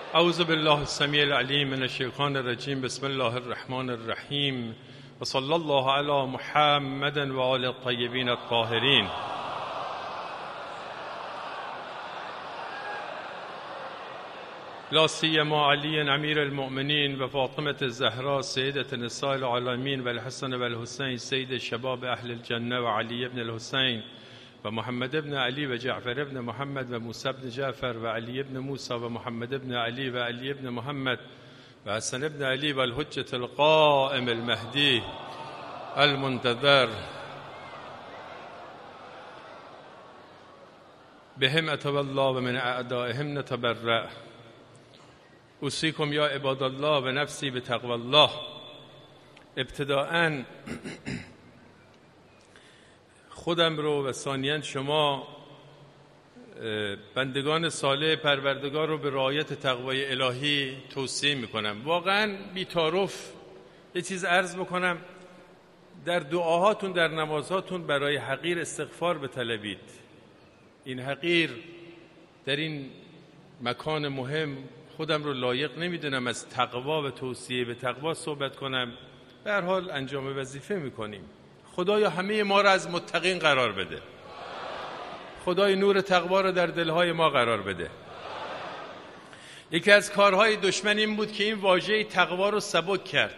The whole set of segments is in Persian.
اعوذ بالله السمیع العلیم من الشیطان الرجیم. بسم الله الرحمن الرحیم و صلی الله علی محمد و آل الطیبین الطاهرین. لا سیما علی امیر المؤمنین و فاطمه الزهراء سیدة نساء العالمین و الحسن و الحسین سید شباب اهل الجنه و علی ابن الحسین و محمد ابن علی و جعفر ابن محمد و موسی ابن جعفر و علی ابن موسی و محمد ابن علی و علی ابن محمد و حسن ابن علی و الحجة القائم المهدی المنتظر بهم اتولى و من اعدائهم نتبرأ. اوصیکم یا عباد الله و نفسی بتقوی الله. ابتداءً خودم رو و ثانیاً شما بندگان صالح پروردگار رو به رعایت تقوای الهی توصیه میکنم. واقعاً بی‌تعارف یه چیز عرض بکنم، در دعاهاتون در نمازهاتون برای حقیر استغفار بطلبید. این حقیر در این مکان مهم خودم رو لایق نمیدونم از تقوا و توصیه به تقوا صحبت کنم. به هر حال انجام وظیفه میکنیم. خدایا همه ما را از متقین قرار بده. خدای نور تقوا را در دلهای ما قرار بده. یکی از کارهای دشمن این بود که این واژه تقوا رو سبک کرد،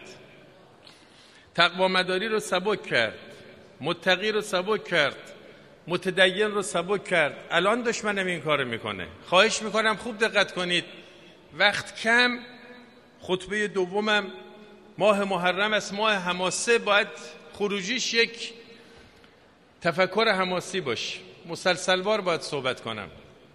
تقوا مداری رو سبک کرد، متقی رو سبک کرد، متدین رو سبک کرد. الان دشمنم این کارو میکنه. خواهش میکنم خوب دقت کنید. وقت کم، خطبه دومم ماه محرم است، ماه حماسه، باید خروجیش یک تفکر حماسی باشه. مسلسلوار باید صحبت کنم.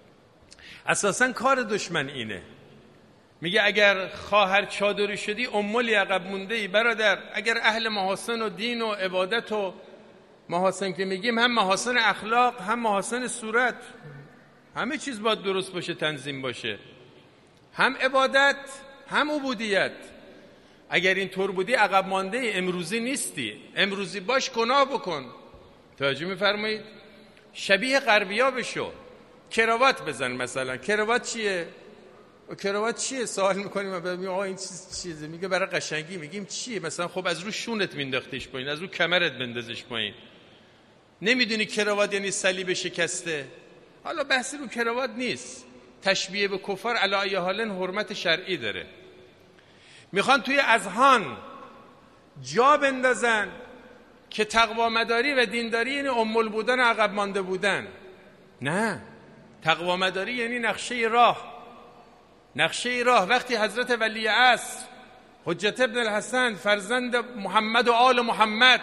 اساساً کار دشمن اینه. میگه اگر خواهر چادری شدی امولی عقب مونده ای برادر. اگر اهل محاسن و دین و عبادت و محاسن که میگیم، هم محاسن اخلاق هم محاسن صورت، همه چیز باید درست باشه، تنظیم باشه، هم عبادت هم عبودیت. اگر این طور بودی عقب مانده ای، امروزی نیستی. امروزی باش، گناه بکن. توجه میفرمایید؟ شبیه غربیا بشو. کراوات بزن مثلا. کراوات چیه؟ کراوات چیه؟ سوال میکنیم آقا این چیزه. میگه برای قشنگی. میگیم چیه؟ مثلا خب از رو شونت مینداختیش پایین، از رو کمرت بندازش پایین. نمیدونی کراوات یعنی صلیب شکسته؟ حالا بحثی رو کراوات نیست. تشبیه به کفار علی ای حال حرمت شرعی داره. میخوان توی اذهان جا بندازن که تقوا مداری و دینداری یعنی امول بودن و عقب مانده بودن. نه، تقوا مداری یعنی نقشه راه. نقشه راه. وقتی حضرت ولی عصر حجت ابن الحسن فرزند محمد و آل محمد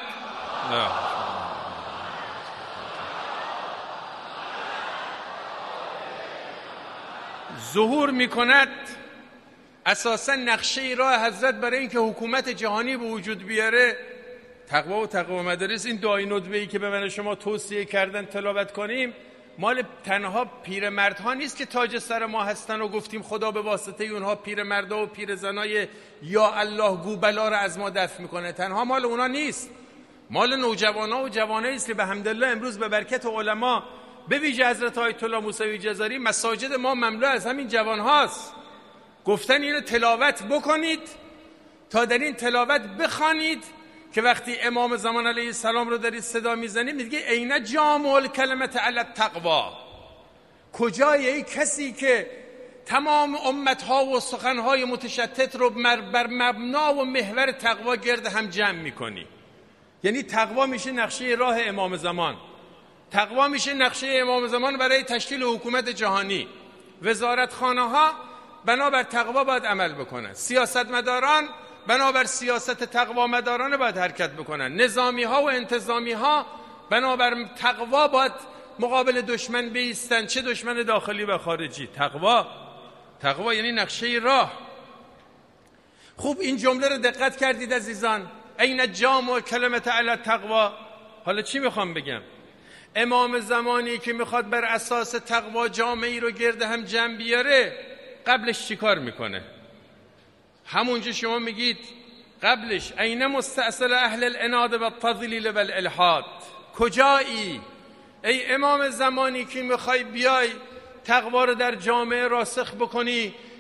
ظهور میکند، اساسا نقشه راه حضرت برای اینکه حکومت جهانی به وجود بیاره تقوا و تقوا مداری. این دعای ندبه‌ای که به من شما توصیه کردن تلاوت کنیم مال تنها پیرمردها نیست که تاج سر ما هستن و گفتیم خدا به واسطه اونها پیرمردا و پیرزنای یا الله گو بلا رو از ما دفع میکنه. تنها مال اونا نیست، مال نوجوانا و جوانایی است که به حمدالله امروز به برکت علما، به ویژه حضرت آیت الله موسوی جزاری، مساجد ما مملو از همین جوان هاست. گفتن اینو تلاوت بکنید تا در این تلاوت بخوانید که وقتی امام زمان علیه السلام رو دارید صدا میزنید میگه عین جامع الکلمة علی التقوا. کجای ای کسی که تمام امتها و سخنهای متشتت رو بر مبنا و محور تقوا گرد هم جمع میکنی؟ یعنی تقوا میشه نقشه راه امام زمان. تقوا میشه نقشه امام زمان برای تشکیل حکومت جهانی. وزارتخانه ها بنابر تقوا باید عمل بکنن. سیاستمداران بنابر سیاست تقوا مداران باید حرکت بکنن. نظامی ها و انتظامی ها بنابر تقوا باید مقابل دشمن بایستن، چه دشمن داخلی و خارجی. تقوا یعنی نقشه راه. خوب این جمله رو دقت کردید عزیزان؟ عین جامع کلمة علی التقوا. حالا چی میخوام بگم؟ امام زمانی که میخواد بر اساس تقوا جامعی رو گرد هم جمع بیاره، قبلش چی کار میکنه؟ همونجا شما میگید قبلش عین مستأصل اهل الاناد و التضلیل و الالحاد. کجایی ای امام زمانی که میخوای بیای تقوا رو در جامعه راسخ بکنی،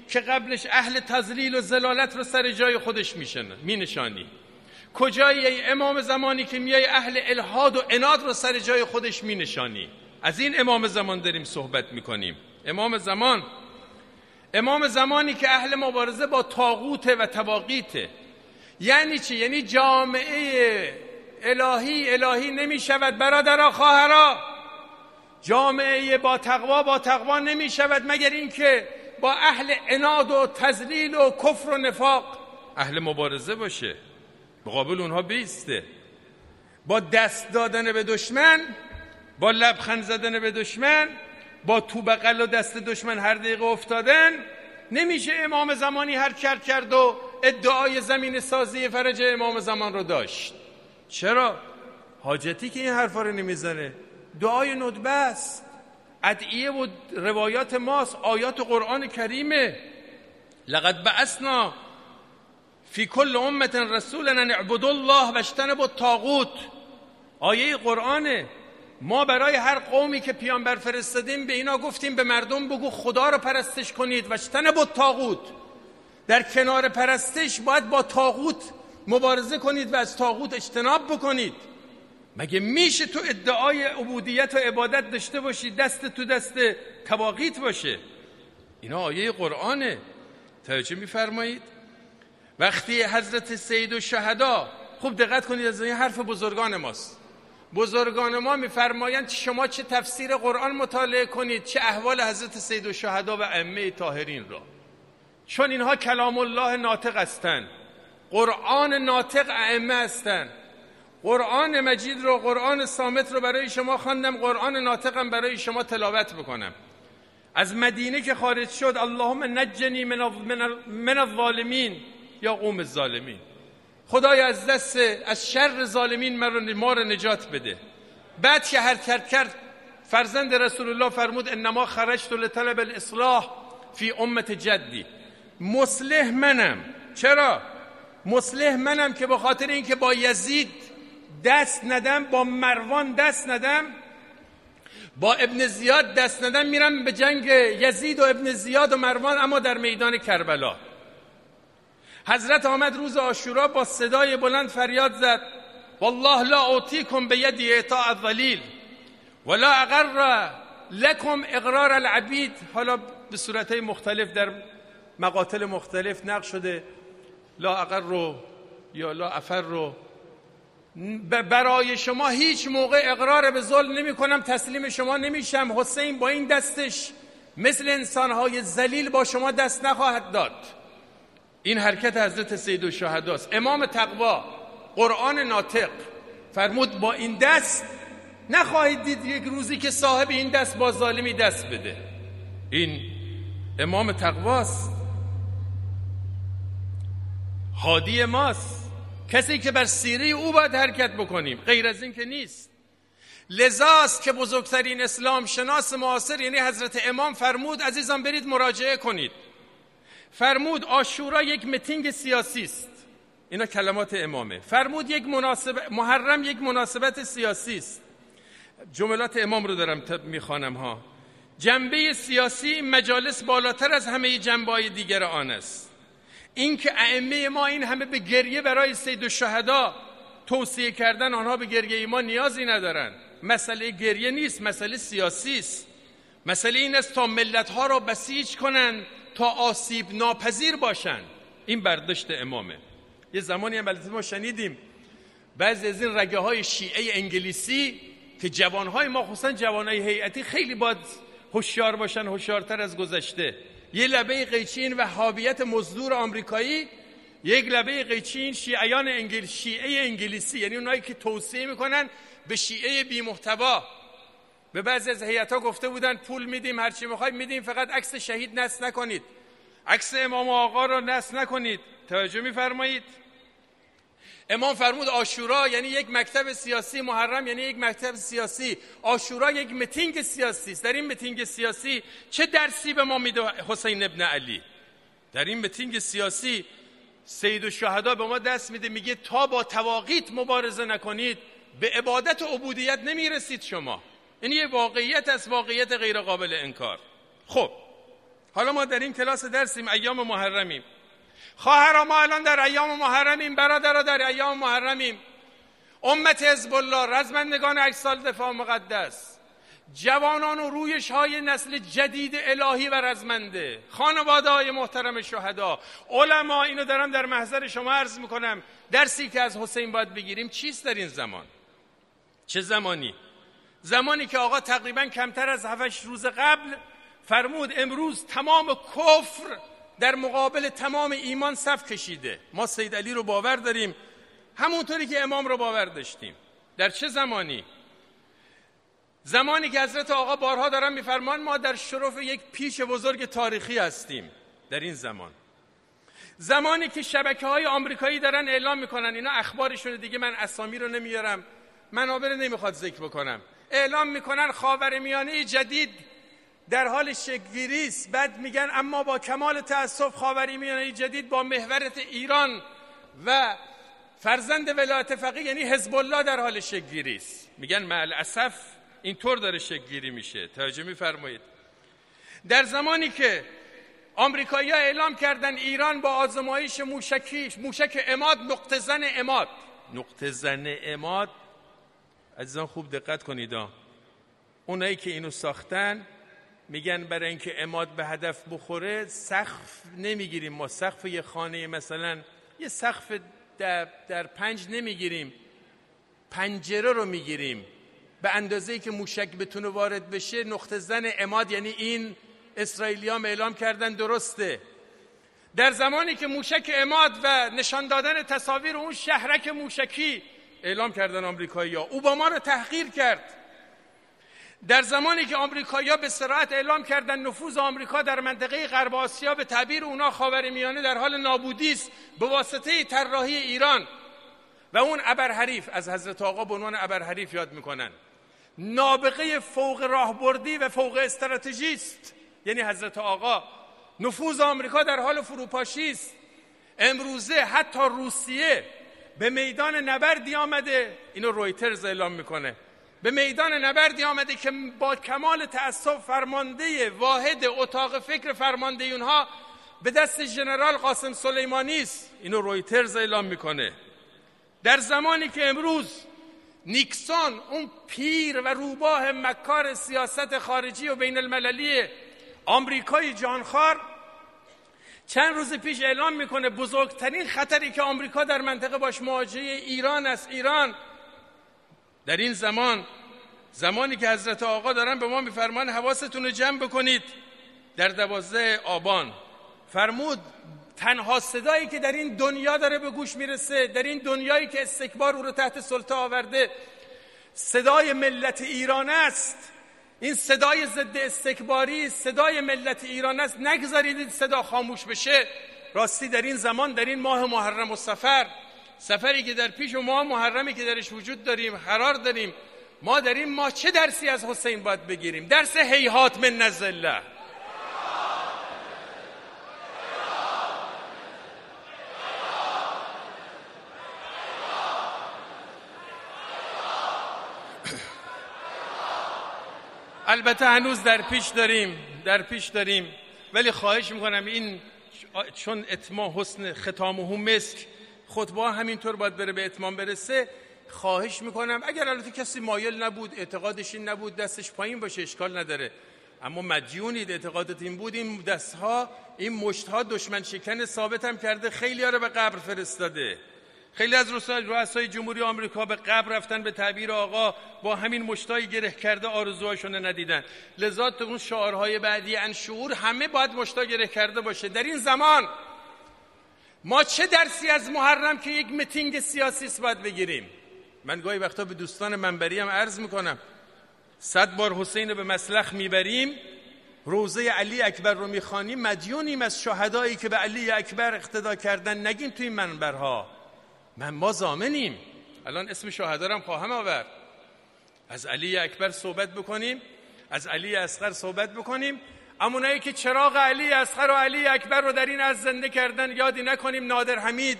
که قبلش اهل تضلیل و ضلالت رو سر جای خودش مینشانی؟ کجایی ای امام زمانی که میای اهل الحاد و عناد رو سر جای خودش مینشانی؟ از این امام زمان داریم صحبت میکنیم. امام زمانی که اهل مبارزه با طاغوت و طواغیته. یعنی چی؟ یعنی جامعه الهی نمی شود برادرها خواهرها. جامعه با تقوا نمی شود مگر اینکه با اهل عناد و تضلیل و کفر و نفاق اهل مبارزه باشه، مقابل اونها بیسته. با دست دادن به دشمن، با لبخند زدن به دشمن، با تو بغل و دست دشمن هر دقیقه افتادن نمیشه امام زمانی حرکت کرد و ادعای زمین سازی فرج امام زمان رو داشت. چرا؟ حاجتی که این حرفا رو نمیزنه. دعای ندبه است، ادعیه و روایات ماست، آیات قرآن کریمه. لقد بعثنا فی کل امة رسولا ان اعبدوا الله واجتنبوا الطاغوت. آیه قرآنه. ما برای هر قومی که پیامبر فرستادیم به اینا گفتیم به مردم بگو خدا رو پرستش کنید، واجتنبوا الطاغوت. در کنار پرستش باید با طاغوت مبارزه کنید و از طاغوت اجتناب بکنید. مگه میشه تو ادعای عبودیت و عبادت داشته باشی دست تو دست طواغیت باشه؟ اینا آیه قرآنه. توجه میفرمایید؟ وقتی حضرت سید الشهدا، خوب دقت کنید از این حرف بزرگان ماست، بزرگان ما میفرمایند شما چه تفسیر قرآن مطالعه کنید چه احوال حضرت سید الشهدا و ائمه طاهرین را، چون اینها کلام الله ناطق هستند، قرآن ناطق ائمه هستند. قرآن مجید رو، قرآن صامت رو برای شما خواندم، قرآن ناطقم برای شما تلاوت بکنم. از مدینه که خارج شد اللهم نجنی من الظالمین یا قوم الظالمین، خدای از شر ظالمین ما رو نجات بده. بعد که حرکت کرد فرزند رسول الله فرمود انما خرجت لطلب الاصلاح فی امت جدی. مصلح منم. چرا؟ مصلح منم که به خاطر اینکه با یزید دست ندم، با مروان دست ندم، با ابن زیاد دست ندم، میرم به جنگ یزید و ابن زیاد و مروان، اما در میدان کربلا. حضرت آمد روز عاشورا با صدای بلند فریاد زد والله لا اعطیکم بیدی اعطاء الذلیل ولا اقر لکم اقرار العبید. حالا به صورتهای مختلف در مقاتل مختلف نقش شده لا اقر رو یا لا افر رو. برای شما هیچ موقع اقرار به ظلم نمی کنم، تسلیم شما نمیشم. حسین با این دستش مثل انسانهای ذلیل با شما دست نخواهد داد. این حرکت حضرت سید الشهداست. امام تقوا، قرآن ناطق فرمود با این دست نخواهید دید یک روزی که صاحب این دست با ظالمی دست بده. این امام تقواست، هادی ماست، کسی که بر سیره او باید حرکت بکنیم، غیر از این که نیست. لذاست که بزرگترین اسلام شناس معاصر یعنی حضرت امام فرمود عزیزان برید مراجعه کنید. فرمود عاشورا یک میتینگ سیاسی است. اینا کلمات امامه. فرمود محرم یک مناسبت سیاسی است. جملات امام رو دارم میخوانم ها. جنبه سیاسی مجالس بالاتر از همه جنبه‌های دیگر آن است. این که ائمه ما این همه به گریه برای سید الشهدا توصیه کردن، آنها به گریه ما نیازی ندارن. مسئله گریه نیست، مسئله سیاسی است. مسئله این است تا ملت‌ها را بسیج کنن، تا آسیب ناپذیر باشن. این برداشت امامه. یه زمانی هم البته ما شنیدیم بعضی از این رگه های شیعه انگلیسی که جوانهای ما خصوصا جوانهای هیئتی خیلی باید هوشیار باشن، هوشیارتر از گذشته. یه لبه قیچین وهابیت مزدور آمریکایی، یک لبه قیچین شیعه انگلیسی، یعنی اونایی که توصیه میکنن به شیعه بی محتوا. به بعضی از هیئت‌ها گفته بودن پول میدیم، هر چی میخواید میدیم، فقط عکس شهید نصب نکنید، عکس امام آقا رو نصب نکنید. توجه میفرمایید؟ امام فرمود عاشورا یعنی یک مکتب سیاسی، محرم یعنی یک مکتب سیاسی، عاشورا یک میتینگ سیاسی است. در این میتینگ سیاسی چه درسی به ما میده حسین ابن علی؟ در این میتینگ سیاسی سید الشهدا به ما دست میده، میگه تا با طواغیت مبارزه نکنید به عبادت و عبودیت نمیرسید شما. این یه واقعیت است، واقعیت غیر قابل انکار. خب حالا ما در این کلاس درسیم، ایام محرمیم. خواهرها ما الان در ایام محرمیم، برادرها در ایام محرمیم. امت حزب الله، رزمندگان اجسال دفاع مقدس، جوانان و رویش‌های نسل جدید الهی و رزمنده، خانواده‌های محترم شهدا، علما، اینو دارم در محضر شما عرض میکنم. درسی که از حسین باید بگیریم چیست در این زمان؟ چه زمانی؟ زمانی که آقا تقریبا کمتر از 7 روز قبل فرمود امروز تمام کفر در مقابل تمام ایمان صف کشیده. ما سید علی رو باور داریم همونطوری که امام رو باور داشتیم. در چه زمانی؟ زمانی که حضرت آقا بارها دارن میفرمان ما در شرف یک پیش بزرگ تاریخی هستیم. در این زمانی که شبکه‌های آمریکایی دارن اعلام میکنن، اینا اخبارشونه دیگه، من اسامی رو نمیارم، منابع نمیخواد ذکر بکنم، اعلام میکنن خاورمیانه جدید در حال شکل‌گیری است. بعد میگن اما با کمال تأسف خاورمیانه جدید با محورت ایران و فرزند ولایت فقیه یعنی حزب الله در حال شکل‌گیری است. میگن مع الاسف اینطور داره شکل‌گیری میشه. توجه میفرمایید. در زمانی که آمریکایی‌ها اعلام کردن ایران با آزمایش موشک عماد، نقطه زن عماد، عزیزان خوب دقت کنید، اونایی که اینو ساختن میگن برای اینکه عماد به هدف بخوره سقف نمیگیریم، ما سقف یه خانه مثلا یه سقف در 5 نمیگیریم، پنجره رو میگیریم به اندازه‌ای که موشک بتونه وارد بشه. نقطه زن عماد یعنی این اسرائیلی‌ها اعلام کردن درسته. در زمانی که موشک عماد و نشان دادن تصاویر اون شهرک موشکی اعلام کردن آمریکایی‌ها، اوباما رو تحقیر کرد. در زمانی که آمریکایی‌ها به صراحت اعلام کردن نفوذ آمریکا در منطقه غرب آسیا به تعبیر اونا خاورمیانه در حال نابودی است به واسطه طراحی ایران و اون ابرحریف، از حضرت آقا به عنوان ابرحریف یاد میکنن، نابغه فوق راهبردی و فوق استراتژی است. یعنی حضرت آقا نفوذ آمریکا در حال فروپاشی است. امروزه حتی روسیه به میدان نبردی آمده، اینو رویترز اعلام میکنه، به میدان نبردی آمده که با کمال تأسف فرمانده واحد اتاق فکر فرمانده اونها به دست ژنرال قاسم سلیمانی است. اینو رویترز اعلام میکنه. در زمانی که امروز نیکسون، اون پیر و روباه مکار سیاست خارجی و بین المللی آمریکای جانخوار، چند روز پیش اعلام میکنه بزرگترین خطری که آمریکا در منطقه باش مواجه ایران است. ایران در این زمانی که حضرت آقا دارن به ما میفرمان حواستون رو جمع بکنید، در 12 آبان فرمود تنها صدایی که در این دنیا داره به گوش میرسه، در این دنیایی که استکبار او رو تحت سلطه آورده، صدای ملت ایران است. این صدای ضد استکباری صدای ملت ایران است. نگذارید این صدا خاموش بشه. راستی در این زمان، در این ماه محرم و سفری که در پیش و ماه محرمی که درش وجود داریم قرار داریم، ما در این ماه چه درسی از حسین باید بگیریم؟ درس هیهات من نزل الله. البته هنوز در پیش داریم ولی خواهش میکنم این چون اتمام حسن ختامه مسک، خطبه همینطور باید بره به اتمام برسه. خواهش میکنم اگر البته کسی مایل نبود، اعتقادش این نبود، دستش پایین باشه، اشکال نداره، اما مدیونید، اعتقادت این بود، این دستها، این مشتها دشمن شکن ثابت هم کرده، خیلی ها رو به قبر فرستاده. خیلی از رؤسای جمهوری آمریکا به قبر رفتن، به تعبیر آقا با همین مشتای گره کرده آرزوهاشون ندیدن. لذا تو اون شعارهای بعدی انشعور همه باید مشتا گره کرده باشه. در این زمان ما چه درسی از محرم که یک میتینگ سیاسی است باید بگیریم؟ من گاهی وقتا به دوستان منبری هم عرض میکنم 100 بار حسین رو به مسلخ میبریم، روزه علی اکبر رو میخوانیم، مدیونیم از شهدایی که به علی اکبر اقتدا کردن. نگیم توی این منبرها ما ضامنیم. الان اسم شهدا رو هم خواهم آورد. از علی اکبر صحبت بکنیم، از علی اصغر صحبت بکنیم. امونایی که چراغ علی اصغر و علی اکبر رو در این از زنده کردن یادی نکنیم. نادر حمید،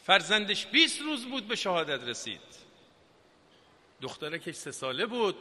فرزندش 20 روز بود به شهادت رسید. دخترکش 3 ساله بود.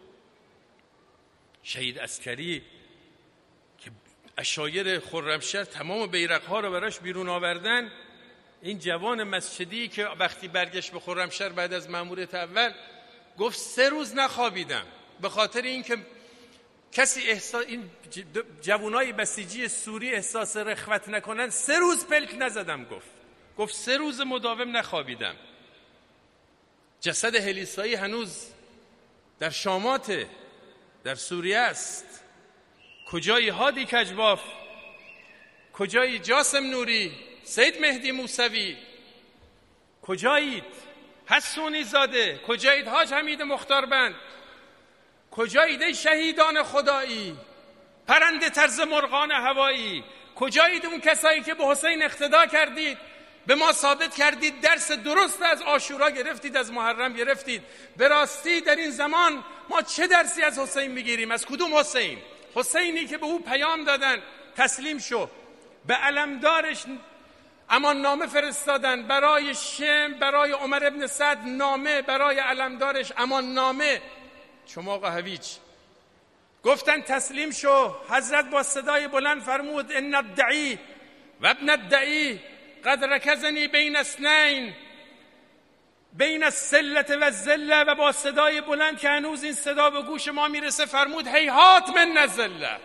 شهید عسکری که عشایر خرمشهر تمام بیرق‌ها رو براش بیرون آوردن، این جوان مسجدی که وقتی برگشت به خرمشهر بعد از مأموریت اول گفت 3 روز نخوابیدم به خاطر اینکه کسی این جوانای بسیجی سوری احساس رخوت نکنن. 3 روز پلک نزدم. گفت 3 روز مداوم نخوابیدم. جسد هلیسایی هنوز در شامات در سوریه است. کجایی هادی کجباف؟ کجایی جاسم نوری؟ سید مهدی موسوی؟ کجایید؟ حسونی زاده؟ کجایید حاج حمید مختاربند؟ کجایید ای شهیدان خدایی، پرنده طرز مرغان هوایی؟ کجایید اون کسایی که به حسین اقتدا کردید، به ما ثابت کردید درس درست از عاشورا گرفتید، از محرم گرفتید؟ به راستی در این زمان ما چه درسی از حسین میگیریم؟ از کدوم حسین؟ حسینی که به او پیام دادن تسلیم شو، به علمدارش امان نامه فرستادن، برای شم، برای عمر ابن سعد نامه، برای علمدارش امان نامه، چماق هویج. گفتن تسلیم شو. حضرت با صدای بلند فرمود ان الدعی و ابن الدعی قد رکزنی بین اثنین، بین السلة و الذلة، و با صدای بلند که هنوز این صدا به گوش ما میرسه فرمود هیهات من الذلة.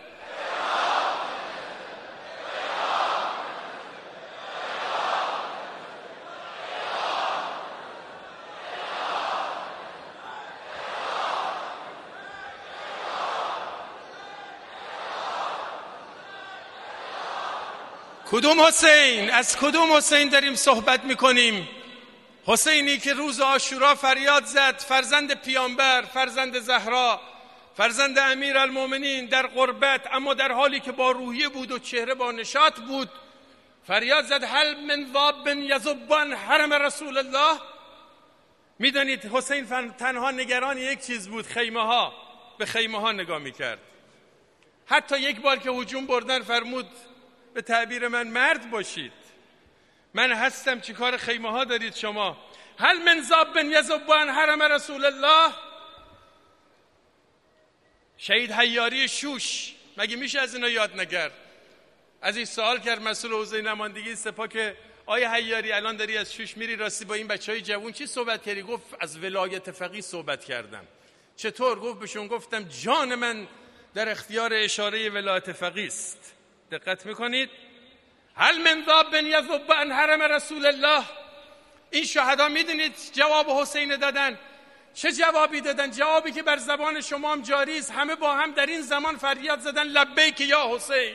کدوم حسین؟ از کدوم حسین داریم صحبت میکنیم؟ حسینی که روز عاشورا فریاد زد، فرزند پیامبر، فرزند زهرا، فرزند امیرالمومنین، در غربت اما در حالی که با روحیه بود و چهره با نشاط بود، فریاد زد هل من ذاب یذب عن حرم رسول الله. میدانید حسین تنها نگران یک چیز بود، خیمه ها. به خیمه ها نگاه میکرد. حتی یک بار که هجوم بردن فرمود به تعبیر من مرد باشید، من هستم، چی کار خیمه ها دارید شما؟ هل من ذاب یذب عن حرم رسول الله. شهید حیاری شوش، مگه میشه از اینا یاد نکرد؟ از این سوال کرد مسئول حوزه نمایندگی سپاه که آیا حیاری الان داری از شوش میری راستی با این بچهای جوون چی صحبت کردی؟ گفت از ولایت فقیه صحبت کردم. چطور؟ گفت بهشون گفتم جان من در اختیار اشاره ولایت فقیه است. دقت میکنید؟ هل من ذاب یذب عن حرم رسول الله. این شهدا میدونید جواب حسین دادن؟ چه جوابی دادن؟ جوابی که بر زبان شما هم جاری است. همه با هم در این زمان فریاد زدن لبیک یا حسین.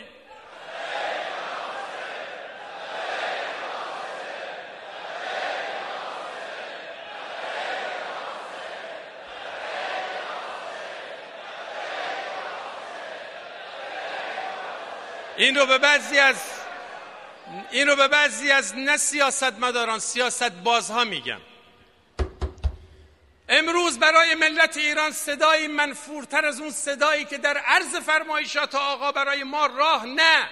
این رو به بعضی از نه سیاستمداران، سیاست بازها میگم. امروز برای ملت ایران صدایی منفورتر از اون صدایی که در عرض فرمایشات آقا برای ما راه نه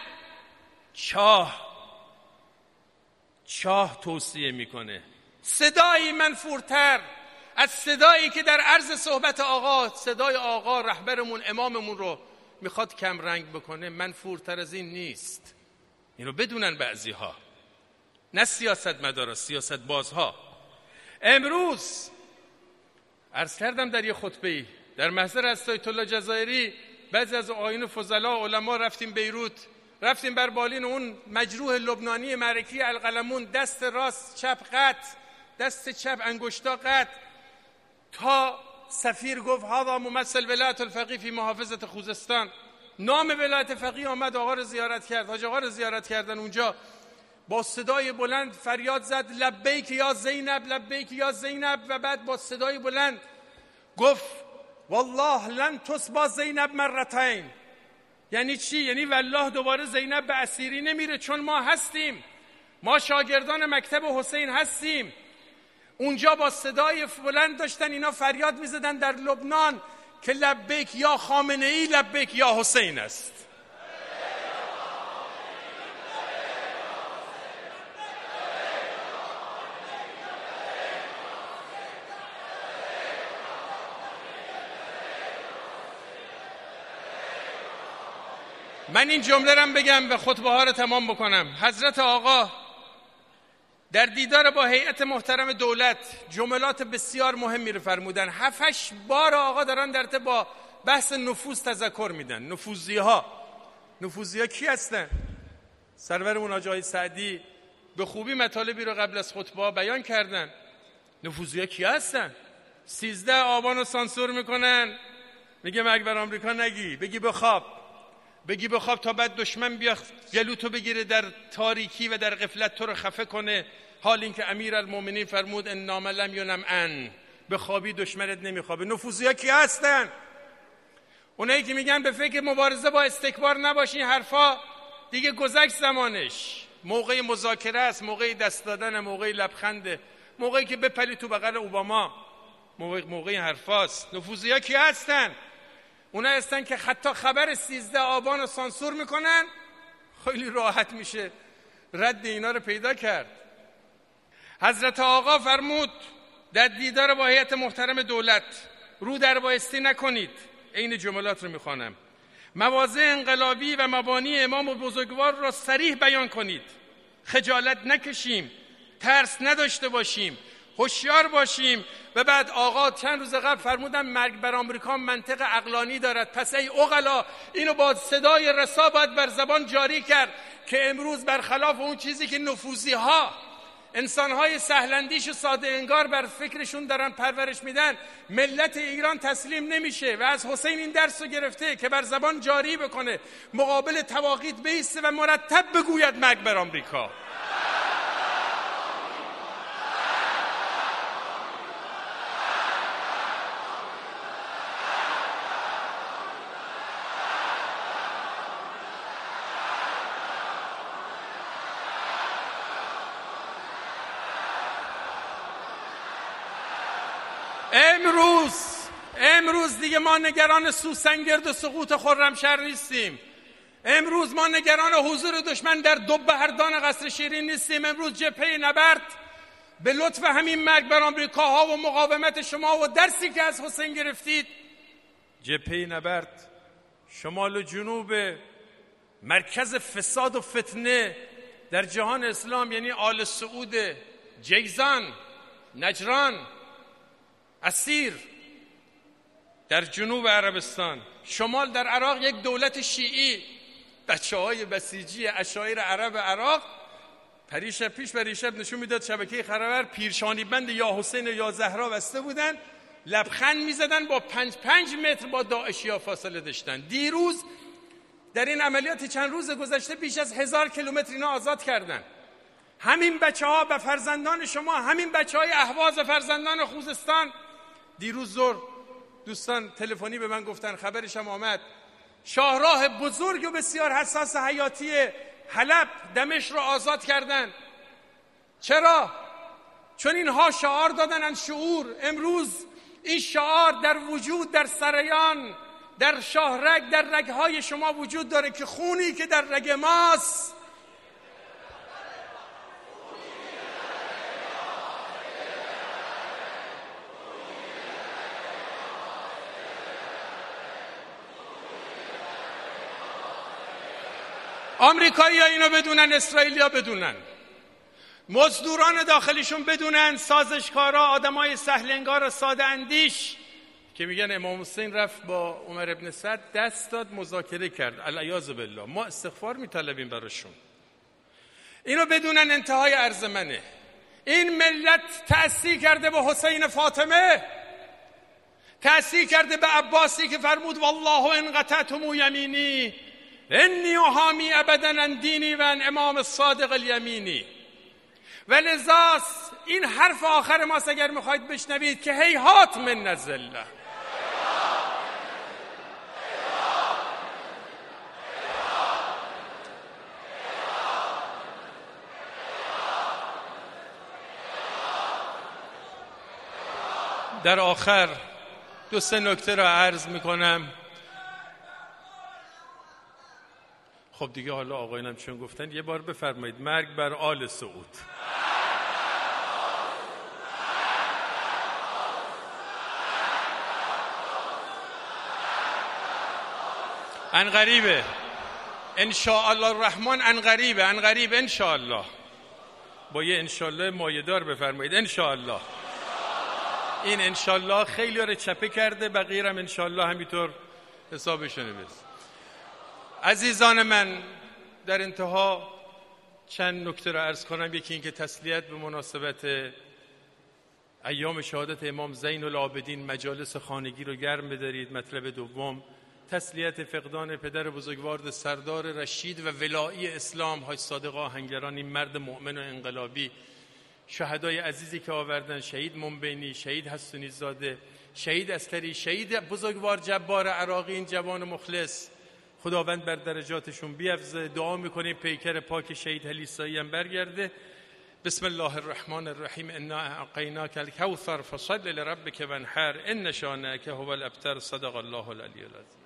چاه توصیه میکنه. صدایی منفورتر از صدایی که در عرض صحبت آقا، صدای آقا رهبرمون، اماممون رو میخواد کم رنگ بکنه، منفورتر از این نیست. اینو بدونن بعضی ها، نه سیاست مدارا، سیاست بازها. امروز عرض کردم در یه خطبه‌ای در محضر از آیت الله جزایری، بعضی از آیین فضلا علما رفتیم بیروت، رفتیم بر بالین اون مجروح لبنانی معرکی القلمون، دست راست چپ قطع، دست چپ انگشتا قطع، تا سفیر گفت هذا ممثل ولایت الفقیه فی محافظت خوزستان. نام ولایت فقیه آمد آقا رو زیارت کرد، حاج آقا رو زیارت کردن اونجا، با صدای بلند فریاد زد لبیک یا زینب، لبیک یا زینب، و بعد با صدای بلند گفت والله لن تصبا زینب مرتين. یعنی چی؟ یعنی والله دوباره زینب به اسیری نمیره، چون ما هستیم، ما شاگردان مکتب حسین هستیم. اونجا با صدای بلند داشتن اینا فریاد میزدن در لبنان که لبیک یا خامنه ای، لبیک یا حسین است. من این جمله رم بگم و خطبه ها رو تمام بکنم. حضرت آقا در دیدار با هیئت محترم دولت جملات بسیار مهمی رو فرمودن. 7-8 بار آقا دارن در با بحث نفوذ تذکر میدن. نفوذی ها کی هستن؟ سرورمون حاجی آقای سعدی به خوبی مطالبی رو قبل از خطبه بیان کردن. نفوذی ها کی هستن؟ 13 آبان رو سانسور میکنن، میگه مرگ بر آمریکا نگی، بگی بخواب تا بعد دشمن بیا جلوتو بگیره در تاریکی و در غفلت تو رو خفه کنه، حال اینکه امیرالمومنین فرمود ان نام لم ینم ان، بخوابی دشمنت نمیخوابه. نفوذی‌ها کی هستن؟ اونایی که میگن به فکر مبارزه با استکبار نباشین، حرفا دیگه گذشت زمانش. موقع مذاکره است، موقع دست دادن، موقع لبخنده، موقعی که بپلی تو بغل اوباما، موقع حرفاست. نفوذی‌ها کی هستن؟ اونا هستن که حتی خبر 13 آبان رو سانسور میکنن. خیلی راحت میشه رد اینا رو پیدا کرد. حضرت آقا فرمود در دیدار با هیئت محترم دولت رو در بایستی نکنید. این جملات رو میخوانم. مواضع انقلابی و مبانی امام بزرگوار را صریح بیان کنید. خجالت نکشیم، ترس نداشته باشیم، هوشیار باشیم. و بعد آقا چند روز قبل فرمودن مرگ بر آمریکا منطق عقلانی دارد. پس ای عقلا، اینو با صدای رسا باید بر زبان جاری کرد که امروز برخلاف اون چیزی که نفوذی ها، انسانهای سهلندیش و ساده انگار بر فکرشون دارن پرورش میدن، ملت ایران تسلیم نمیشه و از حسین این درس رو گرفته که بر زبان جاری بکنه، مقابل تواقیت بیسته و مرتب بگوید مرگ بر آمریکا. امروز دیگه ما نگران سوسنگرد و سقوط خرمشهر نیستیم. امروز ما نگران حضور دشمن در دوبهردان قصر شیرین نیستیم. امروز جبهه نبرد به لطف همین مرگ بر آمریکاها و مقاومت شما و درسی که از حسین گرفتید، جبهه نبرد شمال و جنوب مرکز فساد و فتنه در جهان اسلام، یعنی آل سعود، جیزان، نجران، اسیر در جنوب عربستان، شمال در عراق یک دولت شیعی، بچه‌های بسیجی اشایر عرب عراق پریشب نشون میداد شبکه خبر پیرشانی بند یا حسین یا زهرا بسته بودن، لبخند میزدن، با 5 متر با داعشیا فاصله داشتن. دیروز در این عملیات چند روز گذشته بیش از 1000 کیلومتر اینا آزاد کردن. همین بچه‌ها و فرزندان شما، همین بچه‌های اهواز و فرزندان خوزستان، دیروز ظهر دوستان تلفنی به من گفتن، خبرش هم آمد، شاهراه بزرگ و بسیار حساس حیاتی حلب دمشق رو آزاد کردن. چرا؟ چون اینها شعار دادن ان شعور. امروز این شعار در وجود، در سریان، در شاهرگ، در رگهای شما وجود داره که خونی که در رگ ماست آمریکایی‌ها اینو بدونن، اسرائیلی‌ها بدونن، مزدوران داخلیشون بدونن، سازشکارا، آدمای سهل انگار و ساده اندیش که میگن امام حسین رفت با عمر ابن سعد دست داد مذاکره کرد، العیاذ بالله، ما استغفار میطلبیم براشون. اینو بدونن. انتهای عرض منه، این ملت تأثیر کرده به حسین فاطمه، تأثیر کرده به عباسی که فرمود والله ان قطعتم یمینی انی احامی ابدا عن دینی و عن امام الصادق الیمینی. و لذاست این حرف آخر ماست اگر میخواید بشنوید که هیهات من الذله. در آخر 2-3 نکته را عرض میکنم. خب دیگه حالا آقایانم چون گفتن یه بار بفرمایید مرگ بر آل سعود. ان قریبه ان شاء الله الرحمن ان قریب ان شاء الله. با یه ان شاء الله مایه‌دار بفرمایید ان شاء الله. این ان شاء الله خیلی رو چپه کرده، بقیه هم ان شاء الله همینطور حسابشونه بس. عزیزان من، در انتها چند نکته رو عرض کنم. یکی این که تسلیت به مناسبت ایام شهادت امام زین العابدین مجالس خانگی رو گرم بدارید. مطلب دوم، تسلیت فقدان پدر بزرگوار سردار رشید و ولایی اسلام حاج صادق آهنگران، این مرد مؤمن و انقلابی. شهدای عزیزی که آوردن، شهید منبینی، شهید حسونی زاده، شهید استری، شهید بزرگوار جبار عراقی، این جوان مخلص، خداوند بر درجاتشون بیفزه. دعا میکنیم پیکر پاک شهید حلیصایی هم برگرده. بسم الله الرحمن الرحیم. انا اعطیناک الکوثر فصل لربک وانحر ان شانئک هو الابتر. صدق الله العلی العظیم.